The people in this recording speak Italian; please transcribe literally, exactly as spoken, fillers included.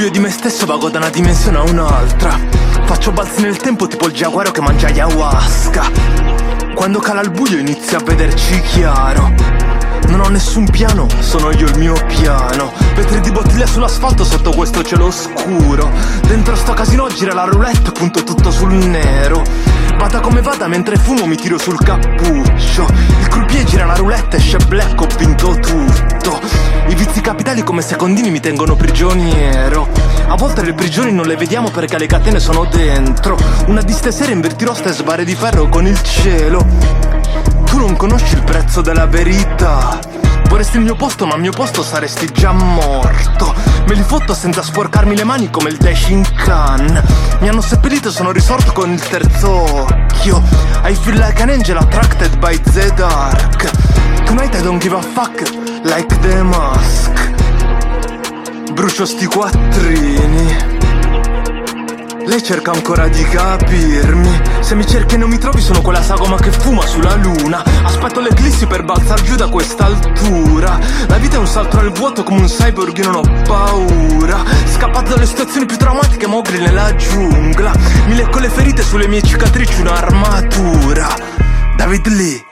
Io di me stesso vago da una dimensione a un'altra. Faccio balzi nel tempo tipo il giaguaro che mangia ayahuasca. Quando cala il buio inizio a vederci chiaro. Non ho nessun piano, sono io il mio piano. Vetri di bottiglia sull'asfalto sotto questo cielo scuro. Dentro sto casino gira la roulette, punto tutto sul nero. Vada come vada, mentre fumo mi tiro sul cappuccio. Il croupier gira la roulette, esce black, ho vinto tutto. I vizi capitali come secondini mi tengono prigioniero. A volte le prigioni non le vediamo perché le catene sono dentro. Una di ste sere invertirò ste sbarre di ferro con il cielo. Tu non conosci il prezzo della verità. Vorresti il mio posto ma al mio posto saresti già morto. Me li fotto senza sporcarmi le mani come il Daishin Khan. Mi hanno seppellito e sono risorto con il terzo occhio. I feel like an angel attracted by the dark. Tonight I don't give a fuck like the mask. Brucio sti quattrini. Lei cerca ancora di capirmi. Se mi cerchi e non mi trovi sono quella sagoma che fuma sulla luna. Aspetto l'eclissi per balzar giù da quest'altura. La vita è un salto nel vuoto come un cyborg, io non ho paura. Scappato dalle situazioni più traumatiche, Mowgli nella giungla. Mi lecco le ferite sulle mie cicatrici, un'armatura. David Lee.